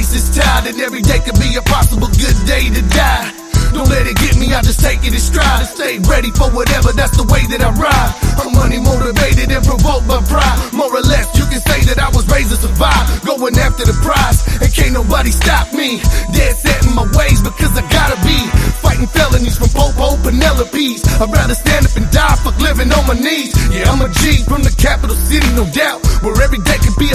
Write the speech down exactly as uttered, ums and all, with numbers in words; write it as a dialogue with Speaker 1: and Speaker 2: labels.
Speaker 1: hands is tied, and every day could be a possible good day to die. Don't let it get me, I just take it in stride and stay ready for whatever, that's the way that I ride. I'm money motivated and provoked by pride. More or less, you can say that I was raised to survive, going after the prize, and can't nobody stop me. Dead set in my ways because I gotta be fighting felonies from Popo, Penelope's. I'd rather stand up and die, fuck living on my knees. Yeah, I'm a G from the capital city, no doubt, where every day can be a